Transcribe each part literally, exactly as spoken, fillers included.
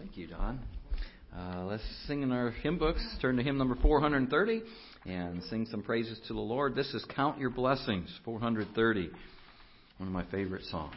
Thank you, Don. Uh, let's sing in our hymn books. Turn to hymn number four hundred thirty and sing some praises to the Lord. This is Count Your Blessings, four hundred thirty, one of my favorite songs.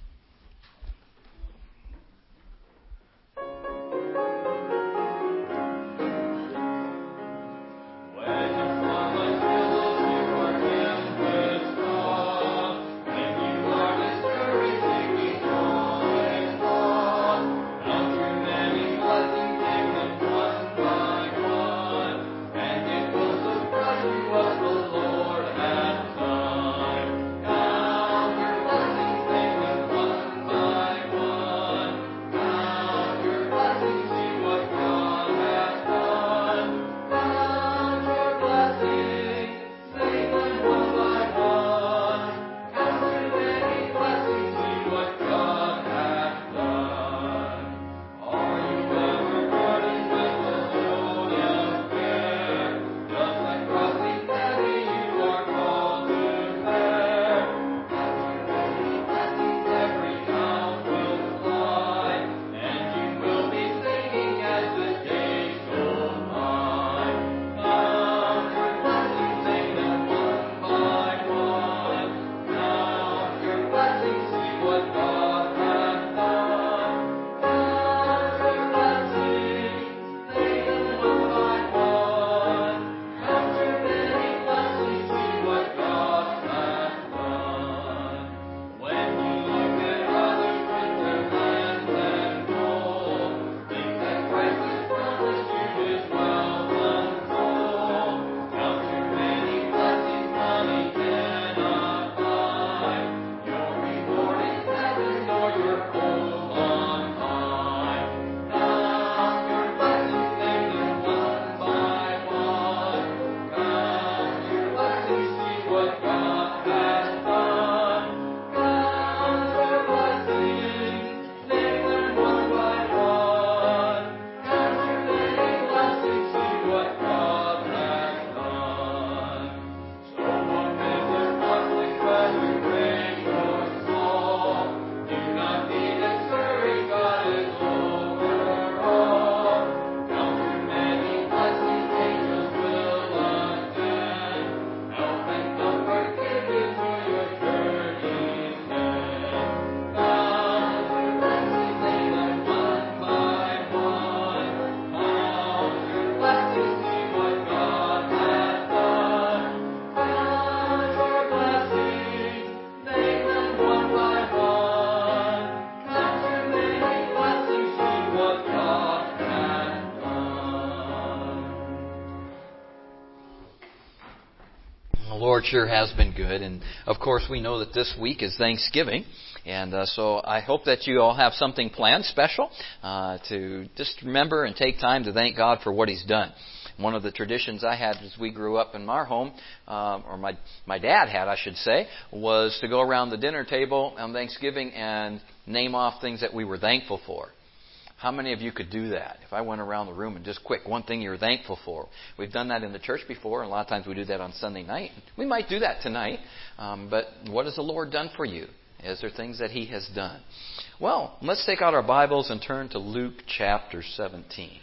Sure has been good, and of course we know that this week is Thanksgiving, and uh, so I hope that you all have something planned special uh, to just remember and take time to thank God for what He's done. One of the traditions I had as we grew up in our home, uh, or my my dad had, I should say, was to go around the dinner table on Thanksgiving and name off things that we were thankful for. How many of you could do that? If I went around the room and just quick, one thing you're thankful for. We've done that in the church before, and a lot of times we do that on Sunday night. We might do that tonight, um, but what has the Lord done for you? Is there things that He has done? Well, let's take out our Bibles and turn to Luke chapter seventeen.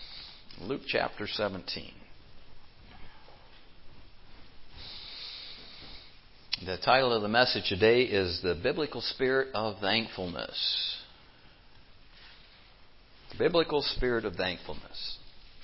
Luke chapter seventeen. The title of the message today is The Biblical Spirit of Thankfulness. Biblical spirit of thankfulness.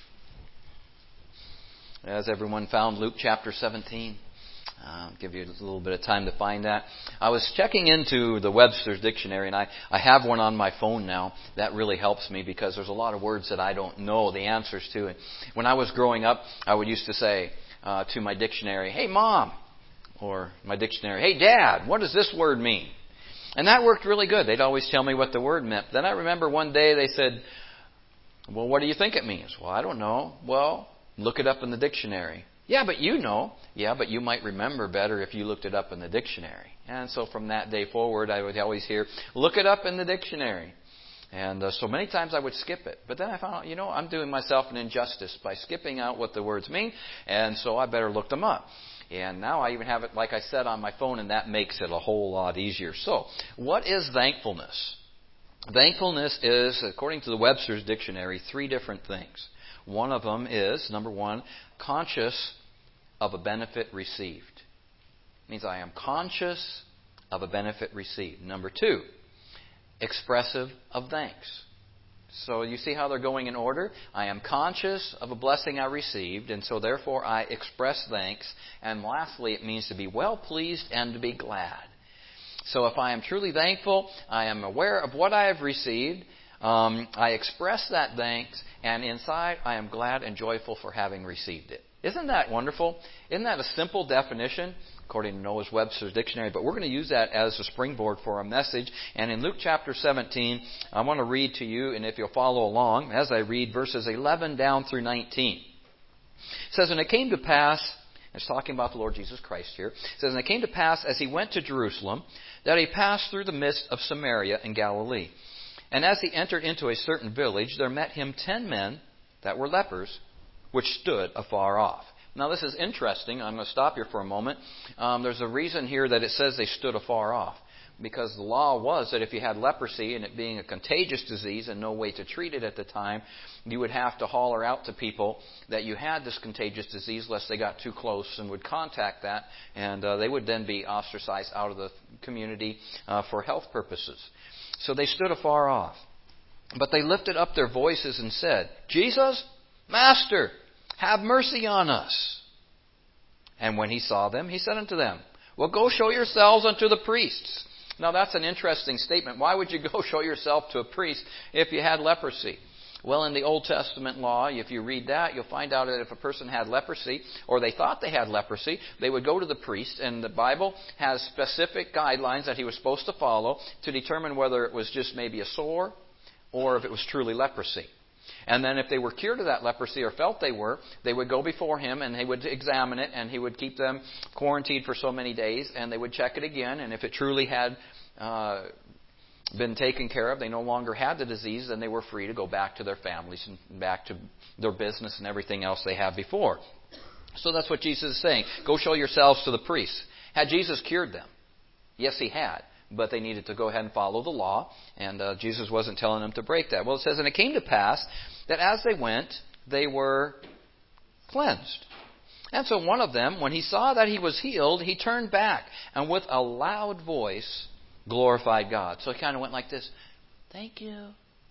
Has everyone found Luke chapter seventeen? I'll give you a little bit of time to find that. I was checking into the Webster's Dictionary, and I, I have one on my phone now. That really helps me because there's a lot of words that I don't know the answers to. And when I was growing up, I would used to say uh, to my dictionary, "Hey, Mom," or my dictionary, "Hey, Dad, what does this word mean?" And that worked really good. They'd always tell me what the word meant. Then I remember one day they said, "Well, what do you think it means?" "Well, I don't know." "Well, look it up in the dictionary." "Yeah, but you know." "Yeah, but you might remember better if you looked it up in the dictionary." And so from that day forward, I would always hear, "Look it up in the dictionary." And uh, so many times I would skip it. But then I found out, you know, I'm doing myself an injustice by skipping out what the words mean. And so I better look them up. And now I even have it, like I said, on my phone, and that makes it a whole lot easier. So, what is thankfulness? Thankfulness is, according to the Webster's Dictionary, three different things. One of them is, number one, conscious of a benefit received. It means I am conscious of a benefit received. Number two, expressive of thanks. So you see how they're going in order? I am conscious of a blessing I received, and so therefore I express thanks. And lastly, it means to be well pleased and to be glad. So if I am truly thankful, I am aware of what I have received, um, I express that thanks, and inside I am glad and joyful for having received it. Isn't that wonderful? Isn't that a simple definition, according to Noah's Webster's Dictionary? But we're going to use that as a springboard for our message. And in Luke chapter seventeen, I want to read to you, and if you'll follow along, as I read verses eleven down through nineteen. It says, and it came to pass, it's talking about the Lord Jesus Christ here. It says, and it came to pass as he went to Jerusalem, that he passed through the midst of Samaria and Galilee. And as he entered into a certain village, there met him ten men that were lepers, which stood afar off. Now this is interesting. I'm going to stop here for a moment. Um, there's a reason here that it says they stood afar off. Because the law was that if you had leprosy, and it being a contagious disease and no way to treat it at the time, you would have to holler out to people that you had this contagious disease lest they got too close and would contact that, and uh, they would then be ostracized out of the community uh, for health purposes. So they stood afar off. But they lifted up their voices and said, Jesus, Master, have mercy on us. And when he saw them, he said unto them, well, go show yourselves unto the priests. Now that's an interesting statement. Why would you go show yourself to a priest if you had leprosy? Well, in the Old Testament law, if you read that, you'll find out that if a person had leprosy, or they thought they had leprosy, they would go to the priest, and the Bible has specific guidelines that he was supposed to follow to determine whether it was just maybe a sore or if it was truly leprosy. And then if they were cured of that leprosy or felt they were, they would go before him and he would examine it, and he would keep them quarantined for so many days, and they would check it again. And if it truly had uh, been taken care of, they no longer had the disease, then they were free to go back to their families and back to their business and everything else they had before. So that's what Jesus is saying. Go show yourselves to the priests. Had Jesus cured them? Yes, he had. But they needed to go ahead and follow the law, and uh, Jesus wasn't telling them to break that. Well, it says, and it came to pass that as they went, they were cleansed. And so one of them, when he saw that he was healed, he turned back, and with a loud voice glorified God. So he kind of went like this, thank you.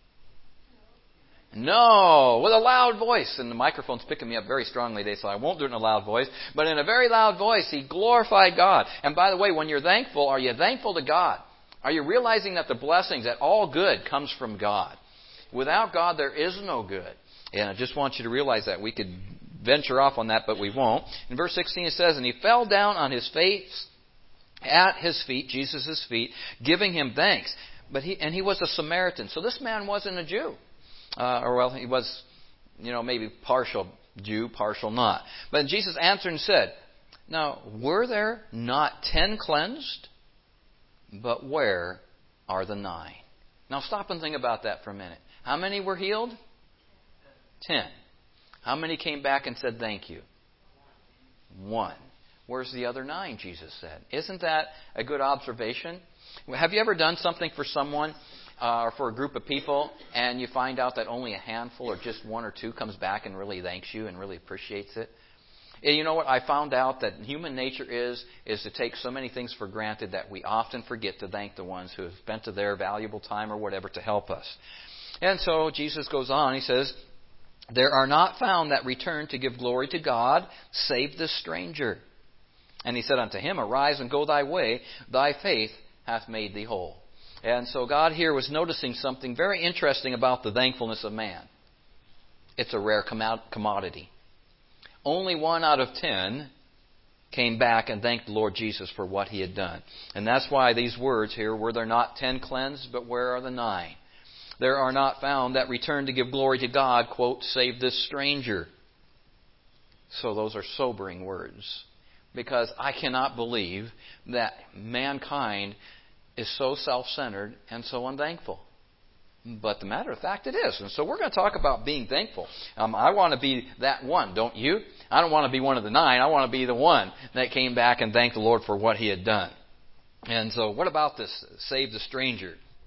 No, with a loud voice. And the microphone's picking me up very strongly today, so I won't do it in a loud voice. But in a very loud voice, he glorified God. And by the way, when you're thankful, are you thankful to God? Are you realizing that the blessings, that all good comes from God? Without God, there is no good. And I just want you to realize that. We could venture off on that, but we won't. In verse sixteen it says, and he fell down on his face at his feet, Jesus' feet, giving him thanks. But he and he was a Samaritan. So this man wasn't a Jew. Uh, or well, he was, you know, maybe partial Jew, partial not. But Jesus answered and said, now, were there not ten cleansed? But where are the nine? Now stop and think about that for a minute. How many were healed? Ten. How many came back and said thank you? One. Where's the other nine, Jesus said. Isn't that a good observation? Have you ever done something for someone uh, or for a group of people, and you find out that only a handful or just one or two comes back and really thanks you and really appreciates it? And you know what? I found out that human nature is is to take so many things for granted that we often forget to thank the ones who have spent their valuable time or whatever to help us. And so Jesus goes on. He says, there are not found that return to give glory to God, save this stranger. And he said unto him, arise and go thy way, thy faith hath made thee whole. And so God here was noticing something very interesting about the thankfulness of man. It's a rare commodity. Only one out of ten came back and thanked the Lord Jesus for what he had done. And that's why these words here, were there not ten cleansed, but where are the nine? There are not found that return to give glory to God, quote, save this stranger. So those are sobering words. Because I cannot believe that mankind is so self-centered and so unthankful. But the matter of fact, it is. And so we're going to talk about being thankful. Um, I want to be that one, don't you? I don't want to be one of the nine. I want to be the one that came back and thanked the Lord for what he had done. And so what about this save the stranger?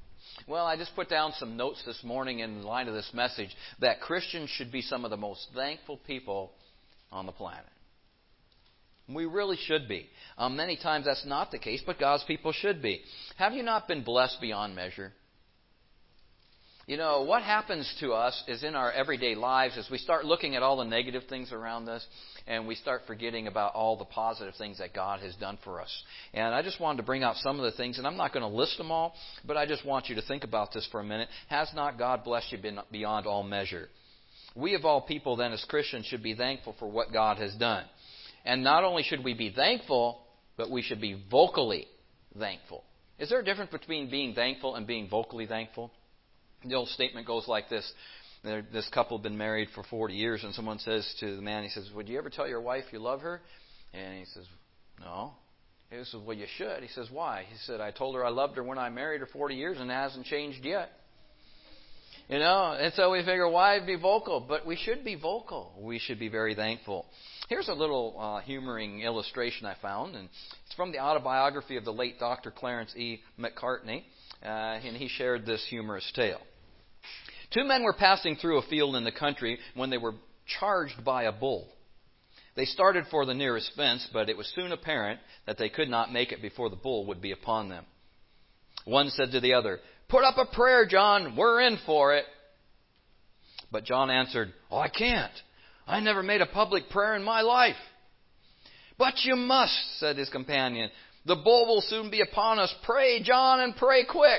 Well, I just put down some notes this morning in line of this message that Christians should be some of the most thankful people on the planet. We really should be. Um, many times that's not the case, but God's people should be. Have you not been blessed beyond measure? You know, what happens to us is in our everyday lives as we start looking at all the negative things around us and we start forgetting about all the positive things that God has done for us. And I just wanted to bring out some of the things, and I'm not going to list them all, but I just want you to think about this for a minute. Has not God blessed you beyond all measure? We of all people then as Christians should be thankful for what God has done. And not only should we be thankful, but we should be vocally thankful. Is there a difference between being thankful and being vocally thankful? The old statement goes like this. This couple had been married for forty years, and someone says to the man, he says, would you ever tell your wife you love her? And he says, no. He says, well, you should. He says, why? He said, I told her I loved her when I married her forty years, and it hasn't changed yet. You know, and so we figure, why be vocal? But we should be vocal. We should be very thankful. Here's a little uh, humoring illustration I found, and it's from the autobiography of the late Doctor Clarence E. McCartney, uh, and he shared this humorous tale. Two men were passing through a field in the country when they were charged by a bull. They started for the nearest fence, but it was soon apparent that they could not make it before the bull would be upon them. One said to the other, put up a prayer, John. We're in for it. But John answered, oh, I can't. I never made a public prayer in my life. But you must, said his companion. The bull will soon be upon us. Pray, John, and pray quick.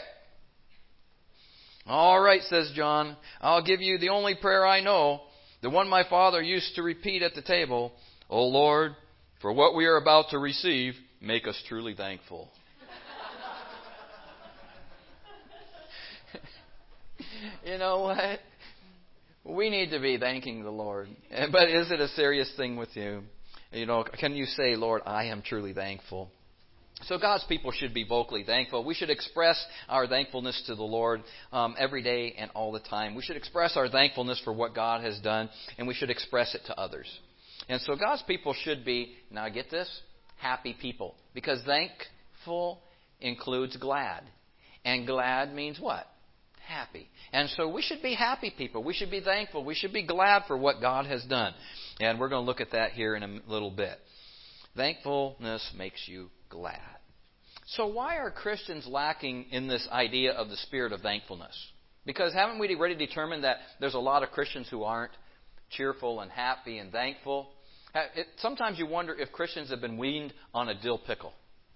All right, says John. I'll give you the only prayer I know, the one my father used to repeat at the table. O Lord, for what we are about to receive, make us truly thankful. You know what? We need to be thanking the Lord. But is it a serious thing with you? You know, can you say, Lord, I am truly thankful? So God's people should be vocally thankful. We should express our thankfulness to the Lord um, every day and all the time. We should express our thankfulness for what God has done, and we should express it to others. And so God's people should be, now get this, happy people. Because thankful includes glad. And glad means what? Happy. And so we should be happy people. We should be thankful. We should be glad for what God has done. And we're going to look at that here in a little bit. Thankfulness makes you glad. So why are Christians lacking in this idea of the spirit of thankfulness? Because haven't we already determined that there's a lot of Christians who aren't cheerful and happy and thankful? It, sometimes you wonder if Christians have been weaned on a dill pickle.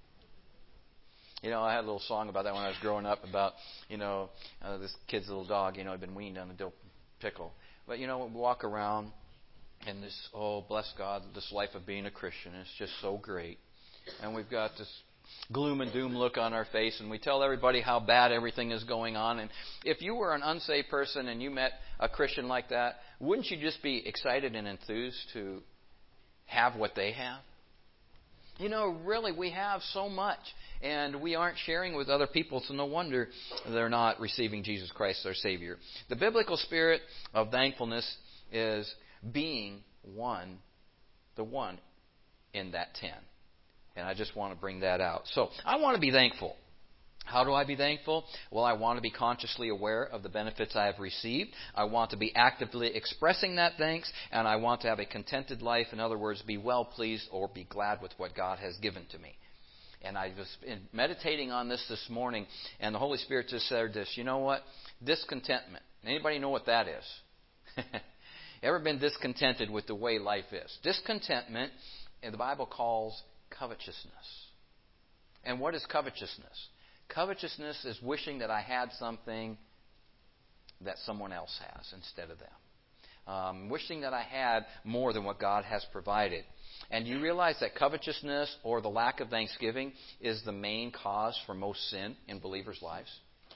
You know, I had a little song about that when I was growing up about, you know, uh, this kid's little dog, you know, had been weaned on a dill pickle. But, you know, we walk around and this, oh, bless God, this life of being a Christian is just so great. And we've got this gloom and doom look on our face, and we tell everybody how bad everything is going on. And if you were an unsaved person and you met a Christian like that, wouldn't you just be excited and enthused to have what they have? You know, really, we have so much, and we aren't sharing with other people, so no wonder they're not receiving Jesus Christ, their Savior. The biblical spirit of thankfulness is being one, the one in that ten. And I just want to bring that out. So, I want to be thankful. How do I be thankful? Well, I want to be consciously aware of the benefits I have received. I want to be actively expressing that thanks. And I want to have a contented life. In other words, be well pleased or be glad with what God has given to me. And I was meditating on this this morning, and the Holy Spirit just said this. You know what? Discontentment. Anybody know what that is? Ever been discontented with the way life is? Discontentment, the Bible calls covetousness. And what is covetousness? Covetousness is wishing that I had something that someone else has instead of them. Um, wishing that I had more than what God has provided. And you realize that covetousness or the lack of thanksgiving is the main cause for most sin in believers' lives?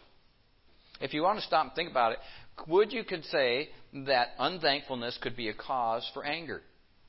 If you want to stop and think about it, would you could say that unthankfulness could be a cause for anger?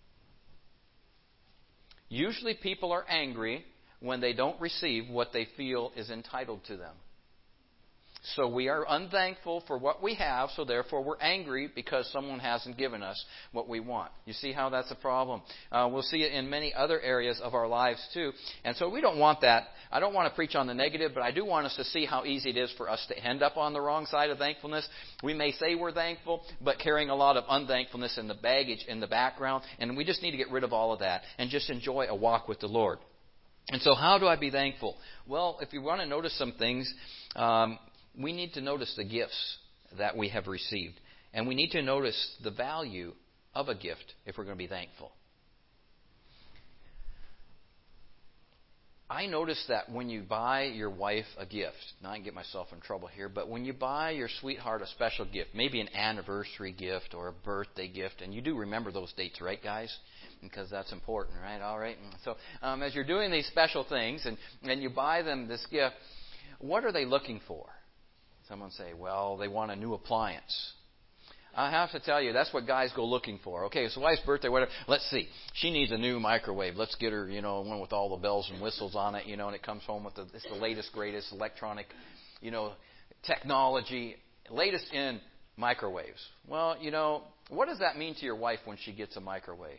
Usually people are angry when they don't receive what they feel is entitled to them. So we are unthankful for what we have, so therefore we're angry because someone hasn't given us what we want. You see how that's a problem? Uh, we'll see it in many other areas of our lives too. And so we don't want that. I don't want to preach on the negative, but I do want us to see how easy it is for us to end up on the wrong side of thankfulness. We may say we're thankful, but carrying a lot of unthankfulness in the baggage in the background. And we just need to get rid of all of that and just enjoy a walk with the Lord. And so how do I be thankful? Well, if you want to notice some things, um, we need to notice the gifts that we have received. And we need to notice the value of a gift if we're going to be thankful. I notice that when you buy your wife a gift, now I can get myself in trouble here, but when you buy your sweetheart a special gift, maybe an anniversary gift or a birthday gift, and you do remember those dates, right, guys? Because that's important, right? All right. And so um, as you're doing these special things and, and you buy them this gift, what are they looking for? Someone say, well, they want a new appliance. I have to tell you, that's what guys go looking for. Okay, so wife's birthday, whatever. Let's see. She needs a new microwave. Let's get her, you know, one with all the bells and whistles on it, you know, and it comes home with the, it's the latest, greatest electronic, you know, technology, latest in microwaves. Well, you know, what does that mean to your wife when she gets a microwave?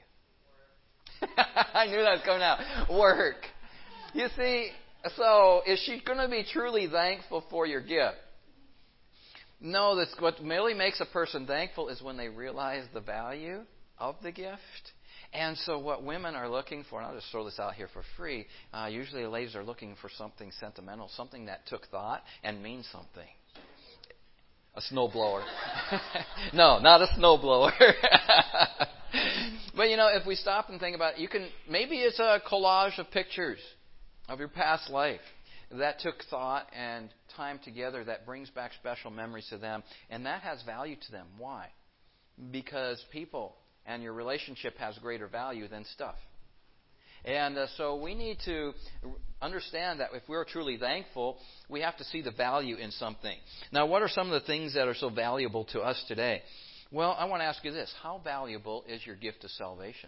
I knew that was coming out. Work. You see, so is she going to be truly thankful for your gift? No, that's what really makes a person thankful is when they realize the value of the gift. And so what women are looking for, and I'll just throw this out here for free, uh, usually the ladies are looking for something sentimental, something that took thought and means something. A snowblower. No, not a snowblower. But, you know, if we stop and think about it, you can, maybe it's a collage of pictures of your past life that took thought and time together that brings back special memories to them. And that has value to them. Why? Because people and your relationship has greater value than stuff. And uh, so we need to understand that if we're truly thankful, we have to see the value in something. Now, what are some of the things that are so valuable to us today? Well, I want to ask you this. How valuable is your gift of salvation?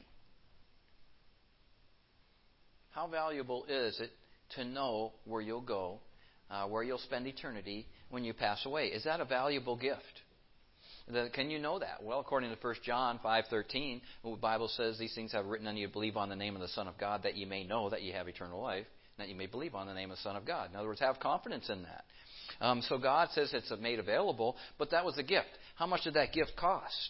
How valuable is it to know where you'll go, uh, where you'll spend eternity when you pass away? Is that a valuable gift? The, can you know that? Well, according to First John five thirteen, the Bible says, these things I've written unto you, believe on the name of the Son of God, that you may know that you have eternal life, and that you may believe on the name of the Son of God. In other words, have confidence in that. Um, so God says it's made available, but that was a gift. How much did that gift cost?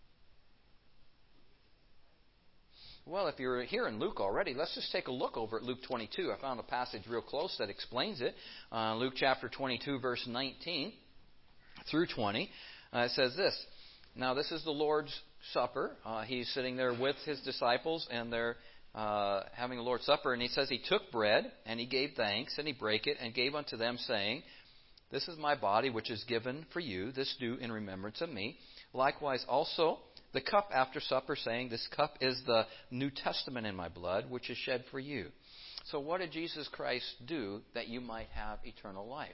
Well, if you're here in Luke already, let's just take a look over at Luke twenty-two. I found a passage real close that explains it. Uh, Luke chapter twenty-two, verse nineteen through twenty. Uh, it says this. Now, this is the Lord's Supper. Uh, he's sitting there with his disciples, and they're uh, having the Lord's Supper. And he says he took bread, and he gave thanks, and he brake it, and gave unto them, saying, this is my body, which is given for you. This do in remembrance of me. Likewise also the cup after supper, saying, this cup is the New Testament in my blood, which is shed for you. So what did Jesus Christ do that you might have eternal life?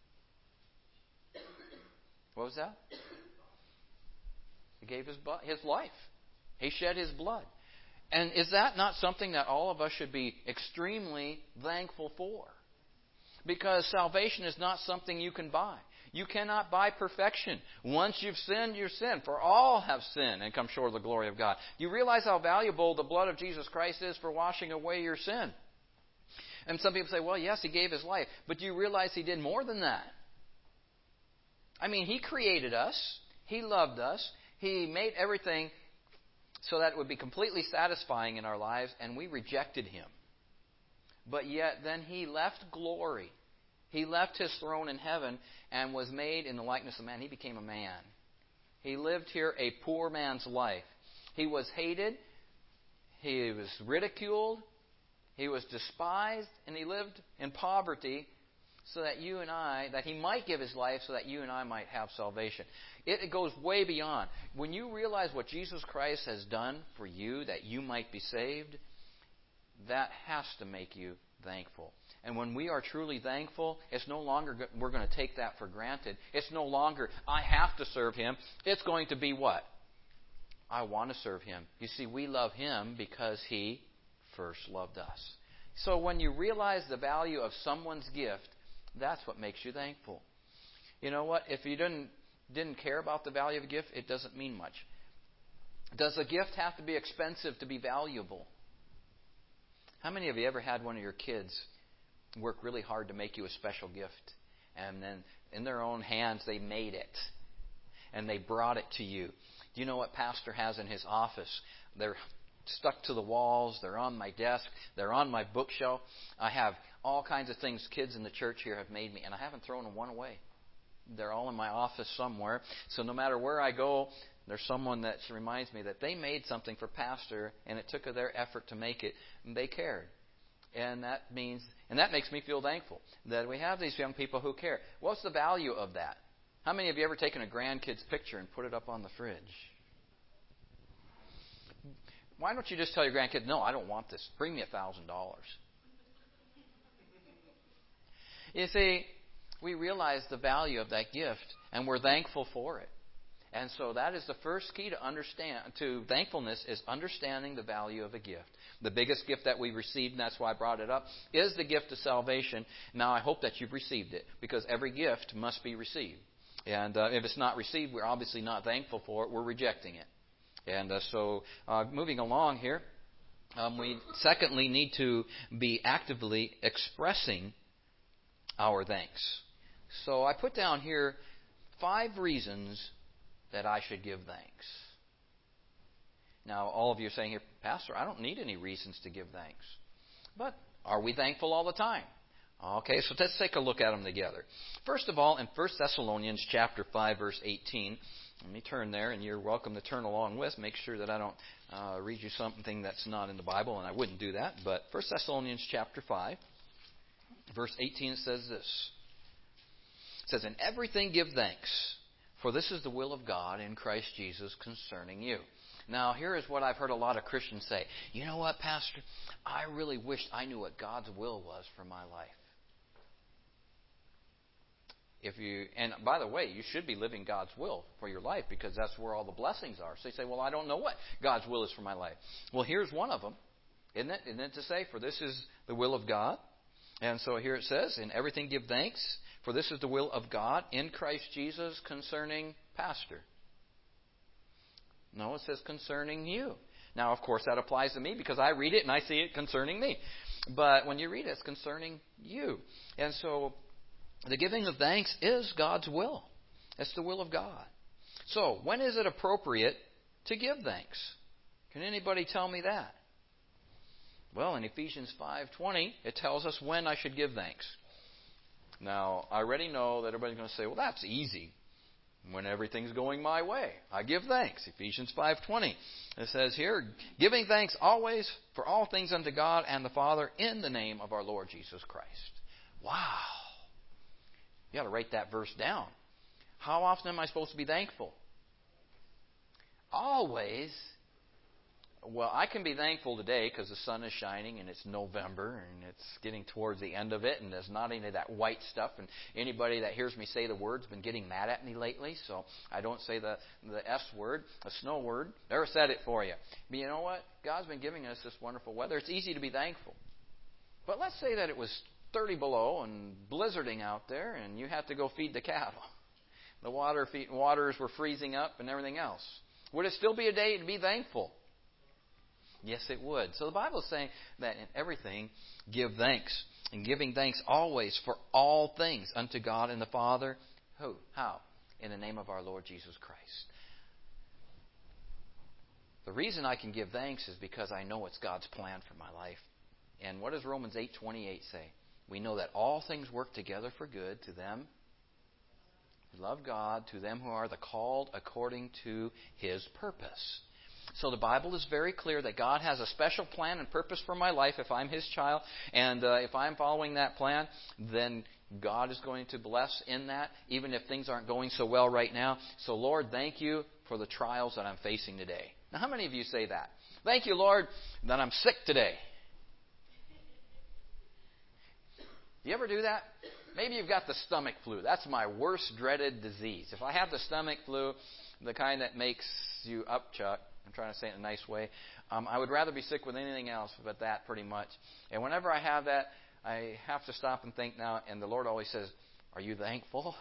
What was that? He gave his, his life. He shed his blood. And is that not something that all of us should be extremely thankful for? Because salvation is not something you can buy. You cannot buy perfection. Once you've sinned, you're sinned. For all have sinned and come short of the glory of God. Do you realize how valuable the blood of Jesus Christ is for washing away your sin? And some people say, well, yes, he gave his life. But do you realize he did more than that? I mean, he created us. He loved us. He made everything so that it would be completely satisfying in our lives, and we rejected him. But yet then he left glory. He left his throne in heaven and was made in the likeness of man. He became a man. He lived here a poor man's life. He was hated. He was ridiculed. He was despised. And he lived in poverty so that you and I, that he might give his life so that you and I might have salvation. It, it goes way beyond. When you realize what Jesus Christ has done for you that you might be saved, that has to make you thankful. And when we are truly thankful, it's no longer we're going to take that for granted. It's no longer, I have to serve him. It's going to be what? I want to serve him. You see, we love him because he first loved us. So when you realize the value of someone's gift, that's what makes you thankful. You know what? If you didn't didn't care about the value of a gift, it doesn't mean much. Does a gift have to be expensive to be valuable? How many of you ever had one of your kids work really hard to make you a special gift, and then in their own hands they made it and they brought it to you? Do you know what Pastor has in his office? They're stuck to the walls. They're on my desk. They're on my bookshelf. I have all kinds of things kids in the church here have made me, and I haven't thrown one away. They're all in my office somewhere. So no matter where I go, there's someone that reminds me that they made something for Pastor, and it took their effort to make it, and they cared. And that means, and that makes me feel thankful that we have these young people who care. What's the value of that? How many of you ever taken a grandkid's picture and put it up on the fridge? Why don't you just tell your grandkid, no, I don't want this. Bring me a thousand dollars. You see, we realize the value of that gift, and we're thankful for it. And so that is the first key to understand to thankfulness, is understanding the value of a gift. The biggest gift that we received, and that's why I brought it up, is the gift of salvation. Now I hope that you've received it, because every gift must be received. And uh, if it's not received, we're obviously not thankful for it. We're rejecting it. And uh, so uh, moving along here, um, we secondly need to be actively expressing our thanks. So I put down here five reasons that I should give thanks. Now, all of you are saying here, Pastor, I don't need any reasons to give thanks. But are we thankful all the time? Okay, so let's take a look at them together. First of all, in First Thessalonians chapter five, verse eighteen, let me turn there, and you're welcome to turn along with. Make sure that I don't uh, read you something that's not in the Bible, and I wouldn't do that. But First Thessalonians chapter five, verse eighteen, it says this. It says, "In everything give thanks, for this is the will of God in Christ Jesus concerning you." Now, here is what I've heard a lot of Christians say. You know what, Pastor? I really wished I knew what God's will was for my life. If you, and by the way, you should be living God's will for your life, because that's where all the blessings are. So you say, well, I don't know what God's will is for my life. Well, here's one of them. Isn't it? Isn't it to say, for this is the will of God? And so here it says, in everything give thanks, for this is the will of God in Christ Jesus concerning Pastor. No, it says concerning you. Now, of course, that applies to me because I read it and I see it concerning me. But when you read it, it's concerning you. And so the giving of thanks is God's will. It's the will of God. So, when is it appropriate to give thanks? Can anybody tell me that? Well, in Ephesians five twenty, it tells us when I should give thanks. Now, I already know that everybody's going to say, well, that's easy. When everything's going my way, I give thanks. Ephesians five twenty. It says here, giving thanks always for all things unto God and the Father in the name of our Lord Jesus Christ. Wow. You got to write that verse down. How often am I supposed to be thankful? Always. Well, I can be thankful today because the sun is shining and it's November and it's getting towards the end of it and there's not any of that white stuff. And anybody that hears me say the word's been getting mad at me lately, so I don't say the, the S word, the snow word. Never said it for you. But you know what? God's been giving us this wonderful weather. It's easy to be thankful. But let's say that it was thirty below and blizzarding out there and you had to go feed the cattle. The water feed, waters were freezing up and everything else. Would it still be a day to be thankful? Yes, it would. So the Bible is saying that in everything, give thanks. And giving thanks always for all things unto God and the Father. Who? How? In the name of our Lord Jesus Christ. The reason I can give thanks is because I know it's God's plan for my life. And what does Romans eight twenty-eight say? We know that all things work together for good to them who love God, to them who are the called according to His purpose. So the Bible is very clear that God has a special plan and purpose for my life if I'm His child. And uh, if I'm following that plan, then God is going to bless in that, even if things aren't going so well right now. So, Lord, thank you for the trials that I'm facing today. Now, how many of you say that? Thank you, Lord, that I'm sick today. Do you ever do that? Maybe you've got the stomach flu. That's my worst dreaded disease. If I have the stomach flu, the kind that makes you upchuck, I'm trying to say it in a nice way. Um, I would rather be sick with anything else but that, pretty much. And whenever I have that, I have to stop and think now. And the Lord always says, Are you thankful?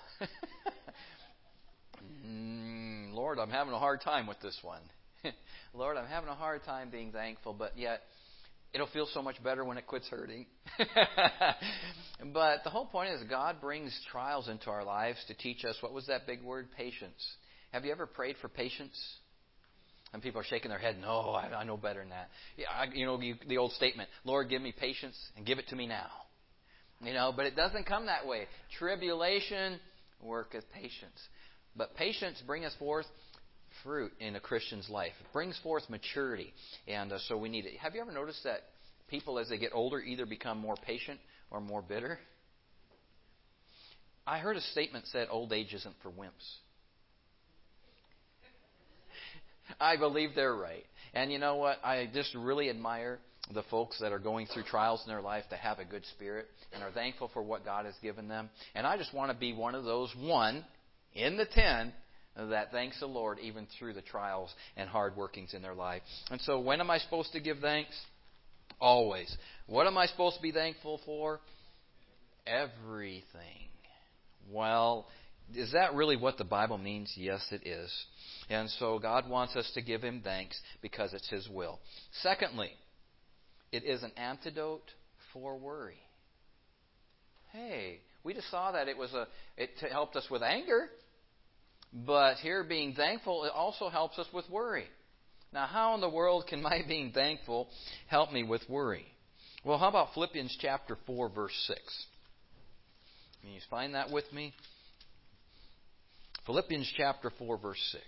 mm, Lord, I'm having a hard time with this one. Lord, I'm having a hard time being thankful, but yet it'll feel so much better when it quits hurting. But the whole point is God brings trials into our lives to teach us, what was that big word? Patience. Have you ever prayed for patience? And people are shaking their head, no, I, I know better than that. Yeah, I, you know, you, the old statement, Lord, give me patience and give it to me now. You know, but it doesn't come that way. Tribulation worketh patience. But patience brings us forth fruit in a Christian's life. It brings forth maturity. And uh, so we need it. Have you ever noticed that people, as they get older, either become more patient or more bitter? I heard a statement said, old age isn't for wimps. I believe they're right. And you know what? I just really admire the folks that are going through trials in their life that have a good spirit and are thankful for what God has given them. And I just want to be one of those one in the ten that thanks the Lord even through the trials and hard workings in their life. And so when am I supposed to give thanks? Always. What am I supposed to be thankful for? Everything. Well, is that really what the Bible means? Yes, it is. And so God wants us to give Him thanks because it's His will. Secondly, it is an antidote for worry. Hey, we just saw that it was a it helped us with anger, but here being thankful, it also helps us with worry. Now, how in the world can my being thankful help me with worry? Well, how about Philippians chapter four, verse six? Can you find that with me? Philippians chapter four, verse six.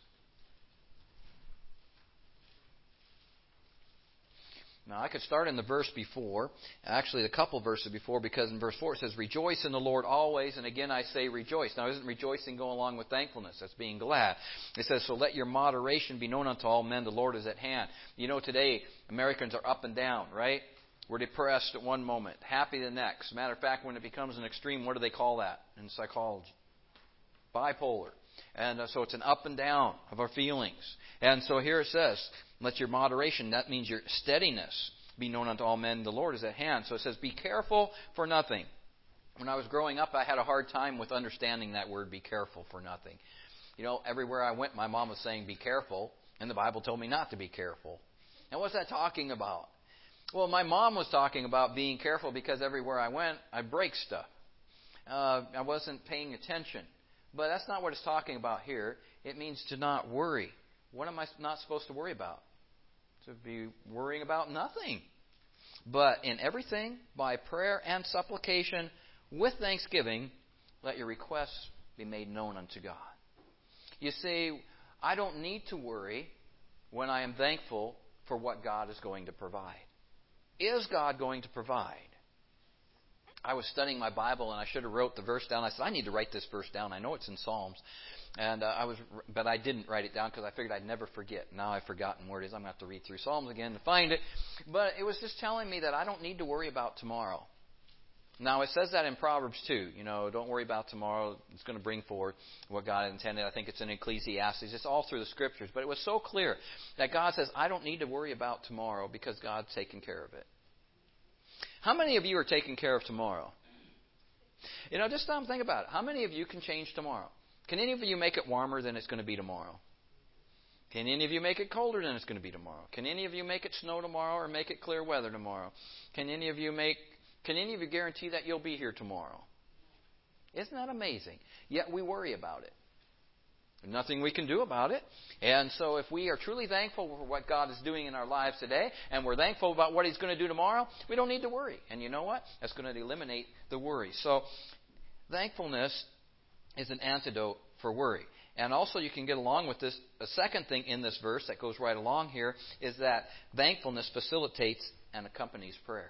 Now, I could start in the verse before, actually a couple verses before, because in verse four it says, rejoice in the Lord always, and again I say rejoice. Now, isn't rejoicing go along with thankfulness? That's being glad. It says, so let your moderation be known unto all men, the Lord is at hand. You know, today, Americans are up and down, right? We're depressed at one moment, happy the next. Matter of fact, when it becomes an extreme, what do they call that in psychology? Bipolar. And uh, so it's an up and down of our feelings. And so here it says, let your moderation, that means your steadiness, be known unto all men. The Lord is at hand. So it says, be careful for nothing. When I was growing up, I had a hard time with understanding that word, be careful for nothing. You know, everywhere I went, my mom was saying, be careful. And the Bible told me not to be careful. Now, what's that talking about? Well, my mom was talking about being careful because everywhere I went, I'd break stuff. Uh, I wasn't paying attention. But that's not what it's talking about here. It means to not worry. What am I not supposed to worry about? To be worrying about nothing. But in everything, by prayer and supplication, with thanksgiving, let your requests be made known unto God. You see, I don't need to worry when I am thankful for what God is going to provide. Is God going to provide? I was studying my Bible and I should have wrote the verse down. I said, I need to write this verse down. I know it's in Psalms, and uh, I was, but I didn't write it down because I figured I'd never forget. Now I've forgotten where it is. I'm going to have to read through Psalms again to find it. But it was just telling me that I don't need to worry about tomorrow. Now it says that in Proverbs too. You know, don't worry about tomorrow. It's going to bring forth what God intended. I think it's in Ecclesiastes. It's all through the Scriptures. But it was so clear that God says, I don't need to worry about tomorrow because God's taking care of it. How many of you are taking care of tomorrow? You know, just stop and think about it. How many of you can change tomorrow? Can any of you make it warmer than it's going to be tomorrow? Can any of you make it colder than it's going to be tomorrow? Can any of you make it snow tomorrow or make it clear weather tomorrow? Can any of you make can any of you guarantee that you'll be here tomorrow? Isn't that amazing? Yet we worry about it. There's nothing we can do about it. And so if we are truly thankful for what God is doing in our lives today, and we're thankful about what He's going to do tomorrow, we don't need to worry. And you know what? That's going to eliminate the worry. So thankfulness is an antidote for worry. And also you can get along with this. A second thing in this verse that goes right along here is that thankfulness facilitates and accompanies prayer.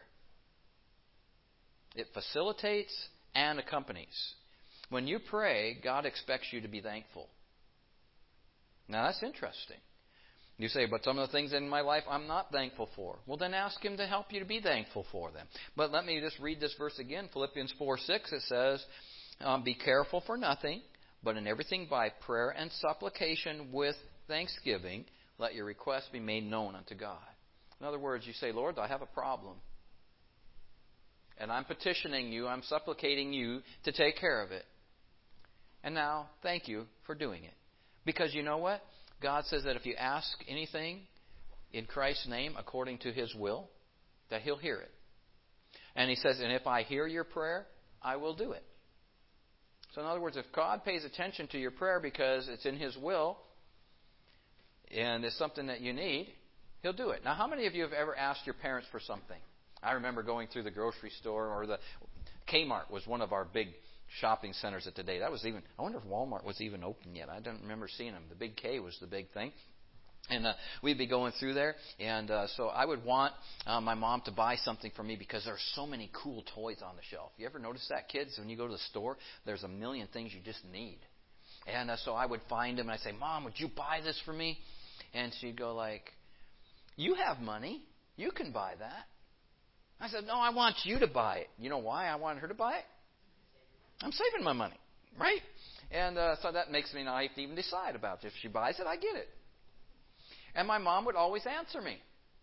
It facilitates and accompanies. When you pray, God expects you to be thankful. Now, that's interesting. You say, but some of the things in my life I'm not thankful for. Well, then ask Him to help you to be thankful for them. But let me just read this verse again. Philippians four six, it says, um, be careful for nothing, but in everything by prayer and supplication with thanksgiving, let your requests be made known unto God. In other words, you say, Lord, I have a problem. And I'm petitioning you, I'm supplicating you to take care of it. And now, thank you for doing it. Because you know what? God says that if you ask anything in Christ's name according to His will, that He'll hear it. And He says, and if I hear your prayer, I will do it. So in other words, if God pays attention to your prayer because it's in His will, and it's something that you need, He'll do it. Now, how many of you have ever asked your parents for something? I remember going through the grocery store, or the Kmart was one of our big shopping centers at the day. That was even, I wonder if Walmart was even open yet. I don't remember seeing them. The big K was the big thing. And uh, we'd be going through there. And uh, so I would want uh, my mom to buy something for me because there are so many cool toys on the shelf. You ever notice that, kids? When you go to the store, there's a million things you just need. And uh, so I would find them and I'd say, Mom, would you buy this for me? And she'd go like, you have money. You can buy that. I said, no, I want you to buy it. You know why I wanted her to buy it? I'm saving my money, right? And uh, so that makes me not have to even decide about it. If she buys it, I get it. And my mom would always answer me.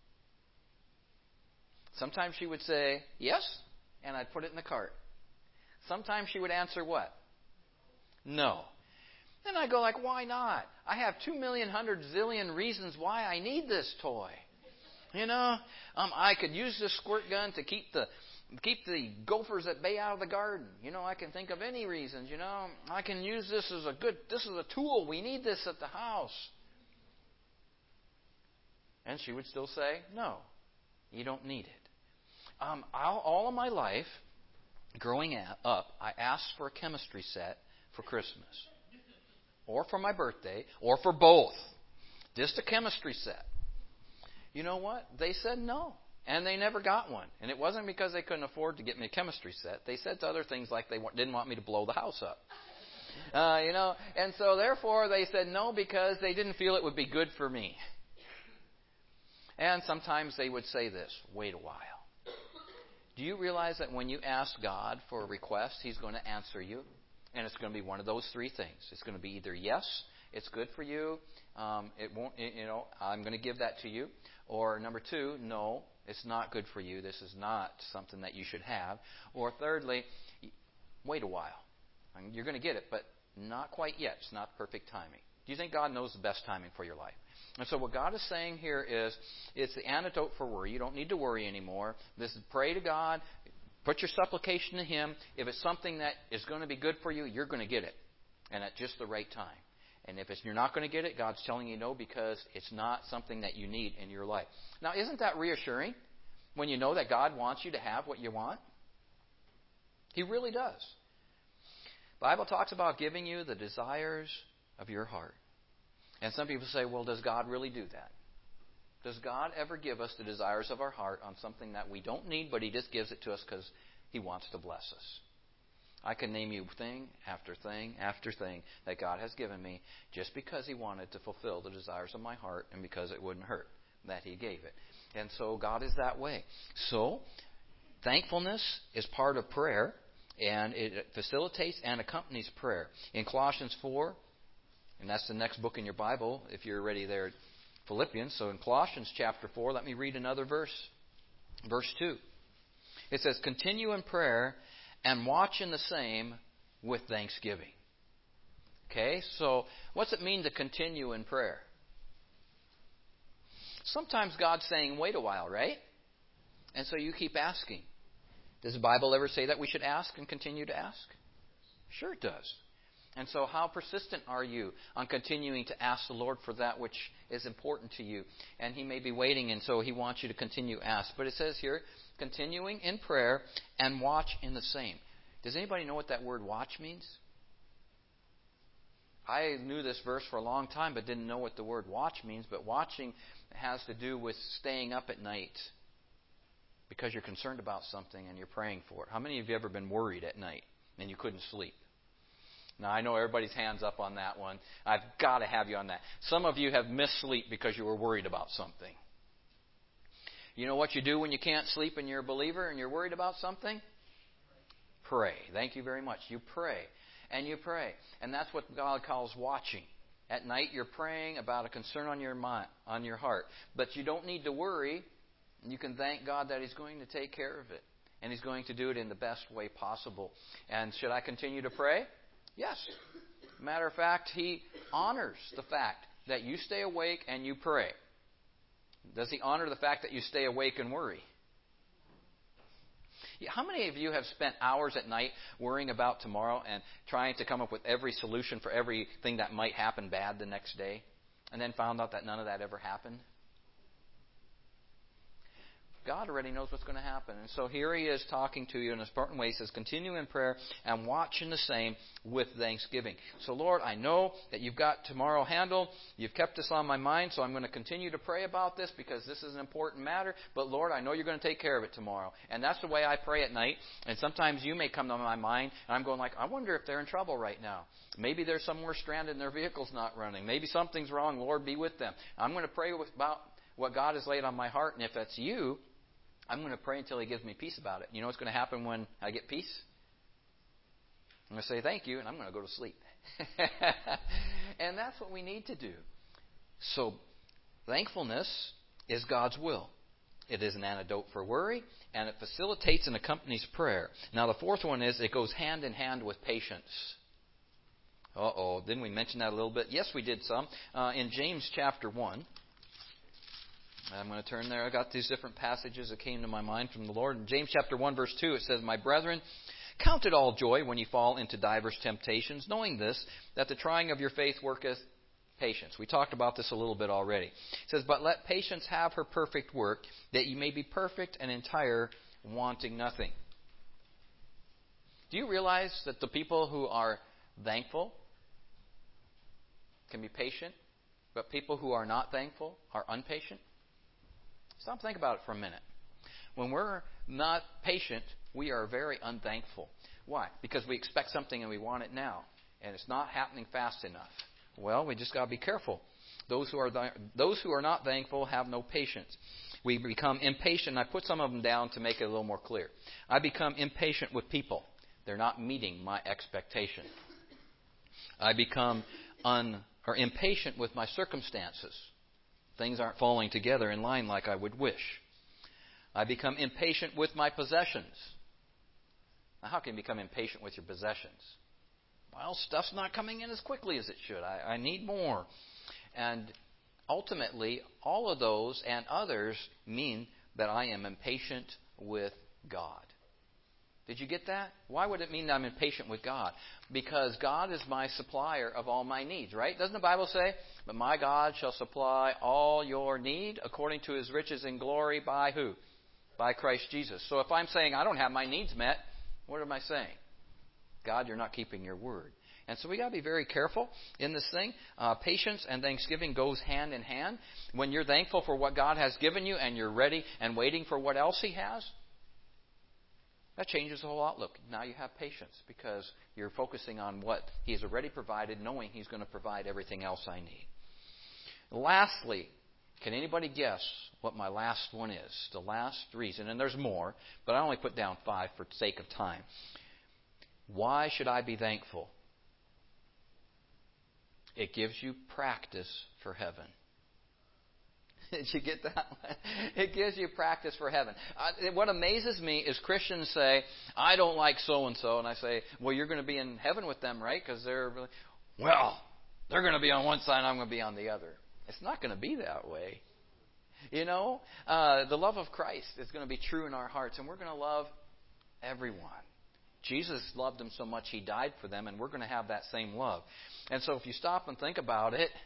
Sometimes she would say, yes, and I'd put it in the cart. Sometimes she would answer what? No. Then I go like, why not? I have two million hundred zillion reasons why I need this toy. You know, um, I could use this squirt gun to keep the keep the gophers at bay out of the garden. You know, I can think of any reasons. You know, I can use this as a good. This is a tool. We need this at the house. And she would still say, no, you don't need it. Um, all, all of my life, growing up, I asked for a chemistry set for Christmas, or for my birthday, or for both. Just a chemistry set. You know what? They said no. And they never got one. And it wasn't because they couldn't afford to get me a chemistry set. They said to other things like they didn't want me to blow the house up. Uh, you know, and so therefore they said no because they didn't feel it would be good for me. And sometimes they would say this, wait a while. Do you realize that when you ask God for a request, He's going to answer you? And it's going to be one of those three things. It's going to be either yes, it's good for you, um, it won't, you know, I'm going to give that to you. Or number two, no, it's not good for you. This is not something that you should have. Or thirdly, wait a while. I mean, you're going to get it, but not quite yet. It's not perfect timing. Do you think God knows the best timing for your life? And so what God is saying here is, it's the antidote for worry. You don't need to worry anymore. This is pray to God. Put your supplication to Him. If it's something that is going to be good for you, you're going to get it. And at just the right time. And if it's, you're not going to get it, God's telling you no because it's not something that you need in your life. Now, isn't that reassuring when you know that God wants you to have what you want? He really does. The Bible talks about giving you the desires of your heart. And some people say, well, does God really do that? Does God ever give us the desires of our heart on something that we don't need, but He just gives it to us because He wants to bless us? I can name you thing after thing after thing that God has given me just because He wanted to fulfill the desires of my heart and because it wouldn't hurt that He gave it. And so God is that way. So thankfulness is part of prayer, and it facilitates and accompanies prayer. In Colossians four, and that's the next book in your Bible if you're ready there, Philippians. So in Colossians chapter four, let me read another verse. Verse two. It says, continue in prayer and watch in the same with thanksgiving. Okay, so what's it mean to continue in prayer? Sometimes God's saying, wait a while, right? And so you keep asking. Does the Bible ever say that we should ask and continue to ask? Sure it does. And so how persistent are you on continuing to ask the Lord for that which is important to you? And He may be waiting, and so He wants you to continue to ask. But it says here, continuing in prayer and watch in the same. Does anybody know what that word watch means? I knew this verse for a long time but didn't know what the word watch means. But watching has to do with staying up at night because you're concerned about something and you're praying for it. How many of you have ever been worried at night and you couldn't sleep? Now, I know everybody's hands up on that one. I've got to have you on that. Some of you have missed sleep because you were worried about something. You know what you do when you can't sleep and you're a believer and you're worried about something? Pray. Thank you very much. You pray. And you pray. And that's what God calls watching. At night you're praying about a concern on your mind, on your heart. But you don't need to worry. You can thank God that He's going to take care of it. And He's going to do it in the best way possible. And should I continue to pray? Yes. Matter of fact, He honors the fact that you stay awake and you pray. Does He honor the fact that you stay awake and worry? How many of you have spent hours at night worrying about tomorrow and trying to come up with every solution for everything that might happen bad the next day, and then found out that none of that ever happened? God already knows what's going to happen. And so here He is talking to you in a important way. He says, continue in prayer and watch in the same with thanksgiving. So, Lord, I know that You've got tomorrow handled. You've kept this on my mind, so I'm going to continue to pray about this because this is an important matter. But, Lord, I know You're going to take care of it tomorrow. And that's the way I pray at night. And sometimes You may come to my mind, and I'm going like, I wonder if they're in trouble right now. Maybe they're somewhere stranded and their vehicle's not running. Maybe something's wrong. Lord, be with them. I'm going to pray about what God has laid on my heart. And if that's You, I'm going to pray until He gives me peace about it. You know what's going to happen when I get peace? I'm going to say thank you, and I'm going to go to sleep. And that's what we need to do. So, thankfulness is God's will. It is an antidote for worry, and it facilitates and accompanies prayer. Now, the fourth one is it goes hand in hand with patience. Uh-oh, didn't we mention that a little bit? Yes, we did some. Uh, in James chapter one. I'm going to turn there. I got these different passages that came to my mind from the Lord. In James chapter one, verse two, it says, My brethren, count it all joy when you fall into divers temptations, knowing this, that the trying of your faith worketh patience. We talked about this a little bit already. It says, But let patience have her perfect work, that you may be perfect and entire, wanting nothing. Do you realize that the people who are thankful can be patient, but people who are not thankful are impatient? Stop and think about it for a minute. When we're not patient, we are very unthankful. Why? Because we expect something and we want it now, and it's not happening fast enough. Well, we just got to be careful. Those who are th- those who are not thankful have no patience. We become impatient. I put some of them down to make it a little more clear. I become impatient with people. They're not meeting my expectation. I become un or impatient with my circumstances. Things aren't falling together in line like I would wish. I become impatient with my possessions. Now, how can you become impatient with your possessions? Well, stuff's not coming in as quickly as it should. I, I need more. And ultimately, all of those and others mean that I am impatient with God. Did you get that? Why would it mean that I'm impatient with God? Because God is my supplier of all my needs, right? Doesn't the Bible say, But my God shall supply all your need according to His riches in glory by who? By Christ Jesus. So if I'm saying I don't have my needs met, what am I saying? God, you're not keeping your word. And so we got to be very careful in this thing. Uh, patience and thanksgiving goes hand in hand. When you're thankful for what God has given you and you're ready and waiting for what else He has, that changes the whole outlook. Now you have patience because you're focusing on what He's already provided, knowing He's going to provide everything else I need. Lastly, can anybody guess what my last one is? The last reason, and there's more, but I only put down five for sake of time. Why should I be thankful? It gives you practice for heaven. Did you get that? It gives you practice for heaven. Uh, what amazes me is Christians say, I don't like so-and-so. And I say, well, you're going to be in heaven with them, right? Because they're really, well, they're going to be on one side and I'm going to be on the other. It's not going to be that way. You know, uh, the love of Christ is going to be true in our hearts. And we're going to love everyone. Jesus loved them so much He died for them. And we're going to have that same love. And so if you stop and think about it,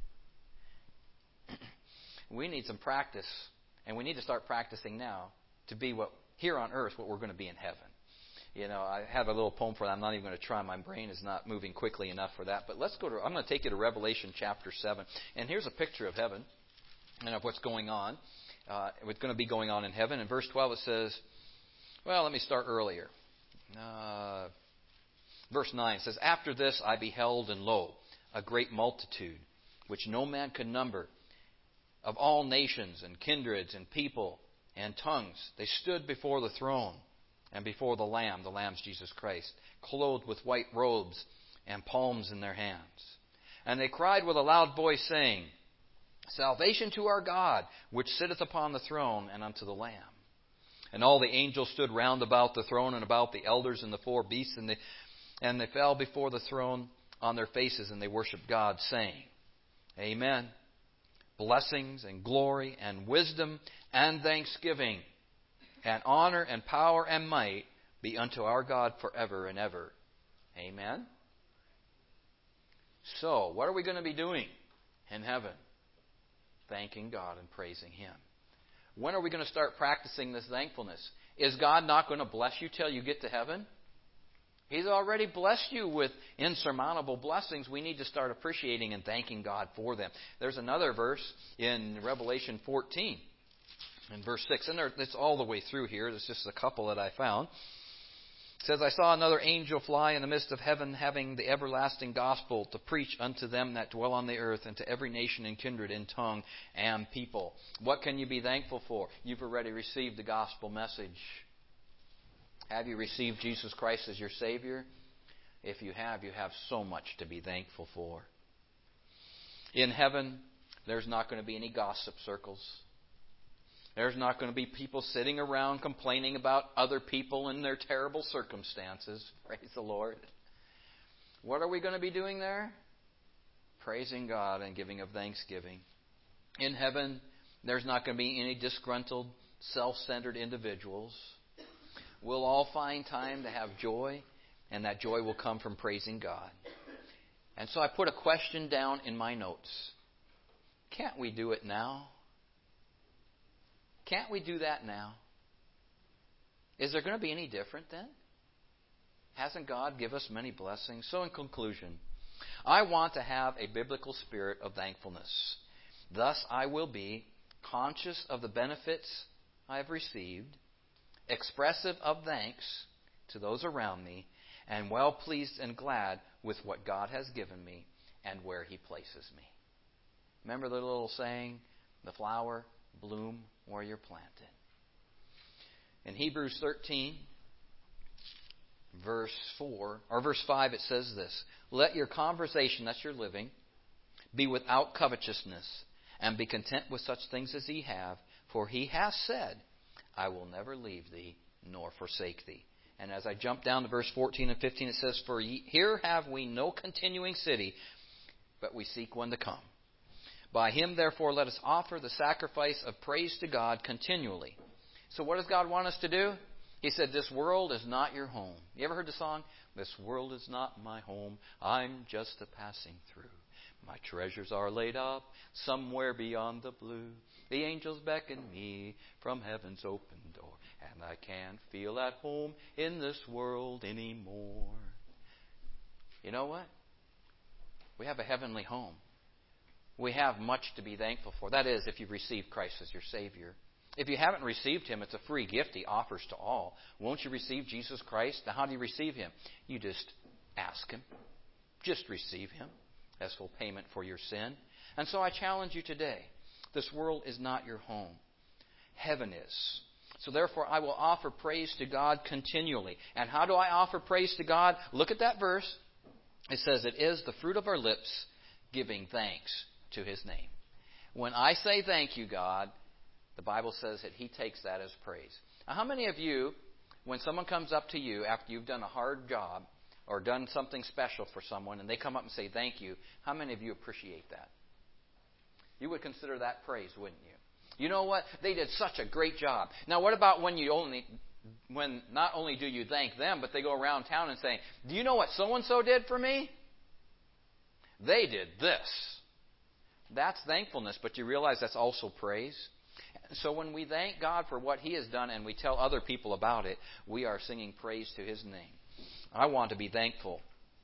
we need some practice, and we need to start practicing now to be what here on earth what we're going to be in heaven. You know, I have a little poem for that. I'm not even going to try. My brain is not moving quickly enough for that. But let's go to. I'm going to take you to Revelation chapter seven, and here's a picture of heaven and of what's going on. Uh, what's going to be going on in heaven. In verse twelve, it says, well, let me start earlier. Uh, verse nine says, After this I beheld, and lo, a great multitude, which no man could number, of all nations and kindreds and people and tongues. They stood before the throne and before the Lamb, the Lamb's Jesus Christ, clothed with white robes and palms in their hands. And they cried with a loud voice, saying, Salvation to our God, which sitteth upon the throne, and unto the Lamb. And all the angels stood round about the throne and about the elders and the four beasts, and they, and they fell before the throne on their faces, and they worshiped God, saying, Amen. Blessings and glory and wisdom and thanksgiving and honor and power and might be unto our God forever and ever. Amen. So, what are we going to be doing in heaven? Thanking God and praising Him. When are we going to start practicing this thankfulness? Is God not going to bless you till you get to heaven? He's already blessed you with insurmountable blessings. We need to start appreciating and thanking God for them. There's another verse in Revelation fourteen, in verse six. And there, it's all the way through here. There's just a couple that I found. It says, I saw another angel fly in the midst of heaven, having the everlasting gospel to preach unto them that dwell on the earth, and to every nation and kindred and tongue and people. What can you be thankful for? You've already received the gospel message. Have you received Jesus Christ as your Savior? If you have, you have so much to be thankful for. In heaven, there's not going to be any gossip circles. There's not going to be people sitting around complaining about other people and their terrible circumstances. Praise the Lord. What are we going to be doing there? Praising God and giving of thanksgiving. In heaven, there's not going to be any disgruntled, self-centered individuals. We'll all find time to have joy, and that joy will come from praising God. And so I put a question down in my notes. Can't we do it now? Can't we do that now? Is there going to be any different then? Hasn't God given us many blessings? So in conclusion, I want to have a biblical spirit of thankfulness. Thus I will be conscious of the benefits I have received, expressive of thanks to those around me, and well pleased and glad with what God has given me and where He places me. Remember the little saying, the flower bloom where you're planted. In Hebrews thirteen, verse four, or verse five, it says this, let your conversation, that's your living, be without covetousness, and be content with such things as ye have, for He has said, I will never leave thee nor forsake thee. And as I jump down to verse fourteen and fifteen, it says, for ye, here have we no continuing city, but we seek one to come. By Him, therefore, let us offer the sacrifice of praise to God continually. So what does God want us to do? He said, this world is not your home. You ever heard the song? This world is not my home. I'm just a passing through. My treasures are laid up somewhere beyond the blue. The angels beckon me from heaven's open door, and I can't feel at home in this world anymore. You know what? We have a heavenly home. We have much to be thankful for. That is, if you've received Christ as your Savior. If you haven't received Him, it's a free gift He offers to all. Won't you receive Jesus Christ? Now, how do you receive Him? You just ask Him. Just receive Him as full payment for your sin. And so I challenge you today. This world is not your home. Heaven is. So therefore, I will offer praise to God continually. And how do I offer praise to God? Look at that verse. It says, it is the fruit of our lips, giving thanks to His name. When I say thank you, God, the Bible says that He takes that as praise. Now, how many of you, when someone comes up to you after you've done a hard job or done something special for someone and they come up and say thank you, how many of you appreciate that? You would consider that praise, wouldn't you? You know what? They did such a great job. Now, what about when you only, when not only do you thank them, but they go around town and say, do you know what so-and-so did for me? They did this. That's thankfulness, but you realize that's also praise. So when we thank God for what He has done and we tell other people about it, we are singing praise to His name. I want to be thankful.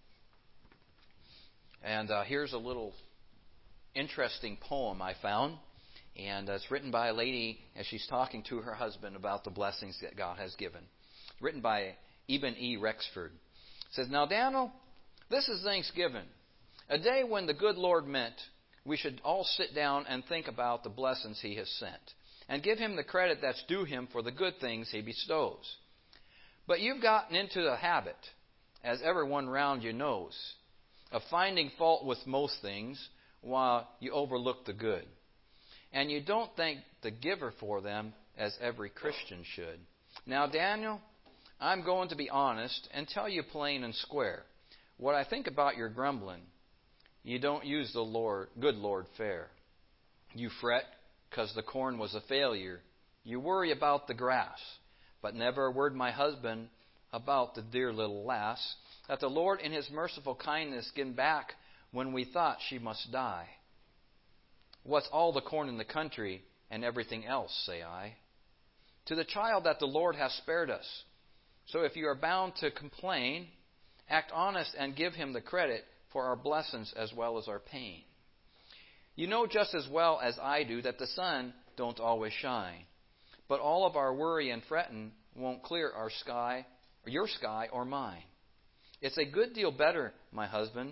And uh, here's a little interesting poem I found. And uh, it's written by a lady as she's talking to her husband about the blessings that God has given. It's written by Eben E. Rexford. It says, now, Daniel, this is Thanksgiving, a day when the good Lord meant we should all sit down and think about the blessings He has sent and give Him the credit that's due Him for the good things He bestows. But you've gotten into the habit, as everyone round you knows, of finding fault with most things while you overlook the good. And you don't thank the giver for them as every Christian should. Now, Daniel, I'm going to be honest and tell you plain and square what I think about your grumbling. You don't use the Lord, good Lord fair. You fret because the corn was a failure. You worry about the grass, but never a word, my husband, about the dear little lass that the Lord in His merciful kindness given back when we thought she must die. What's all the corn in the country and everything else, say I, to the child that the Lord has spared us. So if you are bound to complain, act honest and give Him the credit for our blessings as well as our pain. You know just as well as I do that the sun don't always shine, but all of our worry and fretting won't clear our sky, or your sky or mine. It's a good deal better, my husband,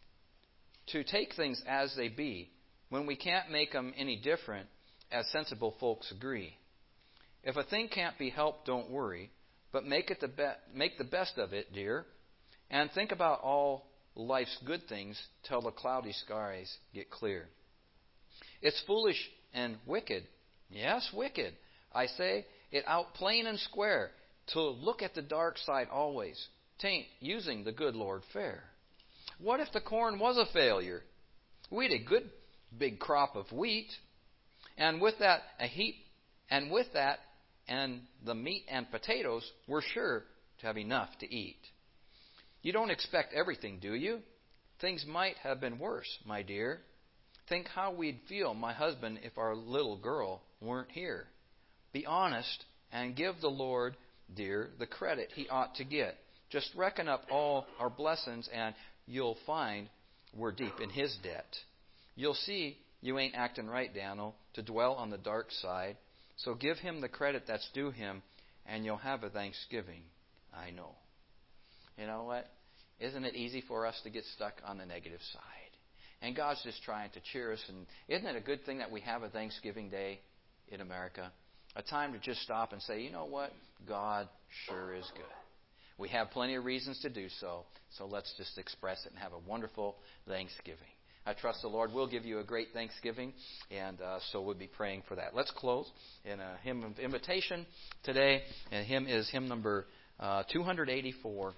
to take things as they be when we can't make them any different, as sensible folks agree. If a thing can't be helped, don't worry, but make it the be- make the best of it, dear, and think about all life's good things till the cloudy skies get clear. It's foolish and wicked, yes, wicked, I say it out plain and square, to look at the dark side always, tain't using the good Lord fair. What if the corn was a failure? We'd a good big crop of wheat, and with that a heap, and with that and the meat and potatoes, we're sure to have enough to eat. You don't expect everything, do you? Things might have been worse, my dear. Think how we'd feel, my husband, if our little girl weren't here. Be honest and give the Lord, dear, the credit He ought to get. Just reckon up all our blessings and you'll find we're deep in His debt. You'll see you ain't acting right, Daniel, to dwell on the dark side. So give Him the credit that's due Him and you'll have a thanksgiving, I know. You know what? Isn't it easy for us to get stuck on the negative side? And God's just trying to cheer us. And isn't it a good thing that we have a Thanksgiving Day in America? A time to just stop and say, you know what? God sure is good. We have plenty of reasons to do so. So let's just express it and have a wonderful Thanksgiving. I trust the Lord will give you a great Thanksgiving. And uh, so we'll be praying for that. Let's close in a hymn of invitation today. And the hymn is hymn number uh, two eighty-four.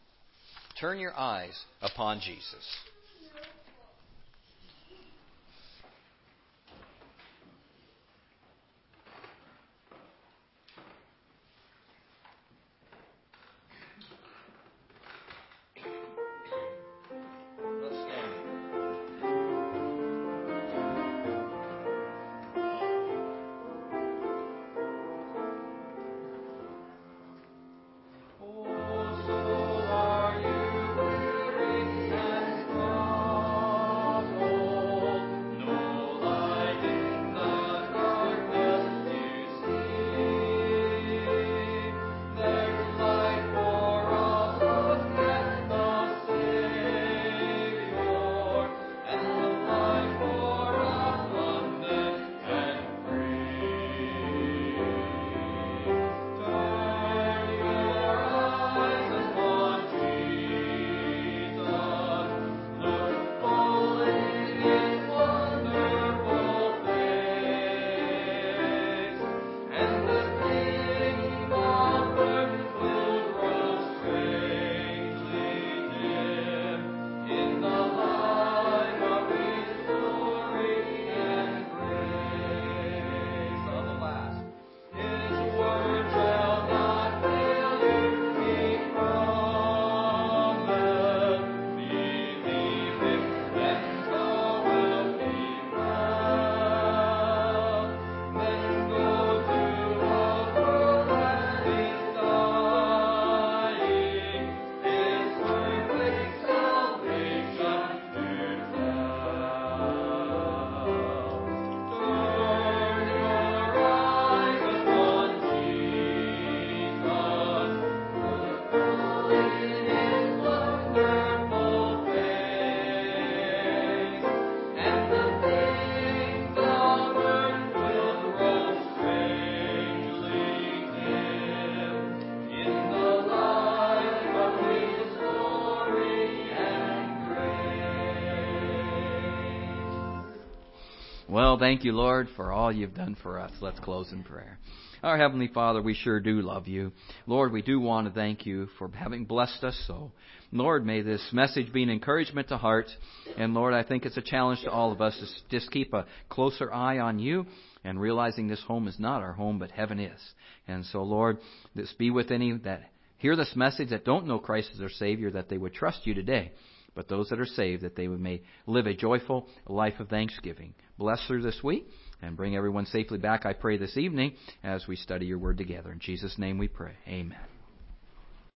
Turn your eyes upon Jesus. Well, thank you, Lord, for all you've done for us. Let's close in prayer. Our Heavenly Father, we sure do love you. Lord, we do want to thank you for having blessed us so. Lord, may this message be an encouragement to hearts. And Lord, I think it's a challenge to all of us to just keep a closer eye on you and realizing this home is not our home, but heaven is. And so, Lord, this be with any that hear this message that don't know Christ as their Savior, that they would trust you today. But those that are saved, that they would may live a joyful life of thanksgiving. Bless her this week and bring everyone safely back, I pray, this evening as we study your word together. In Jesus' name we pray. Amen.